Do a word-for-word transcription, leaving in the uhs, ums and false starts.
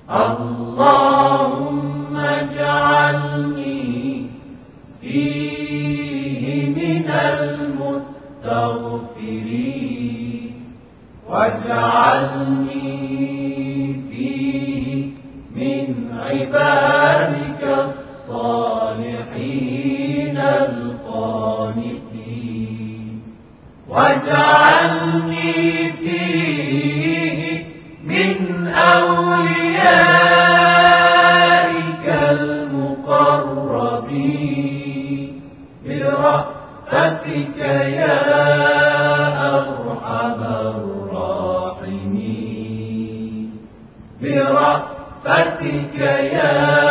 اللهم اجعلني فيه من المستغفرين واجعلني فيه من عبادك الصالحين القانتين واجعلني فيه من أوليائك المقربين برحمتك يا أرحم الراحمين برحمتك يا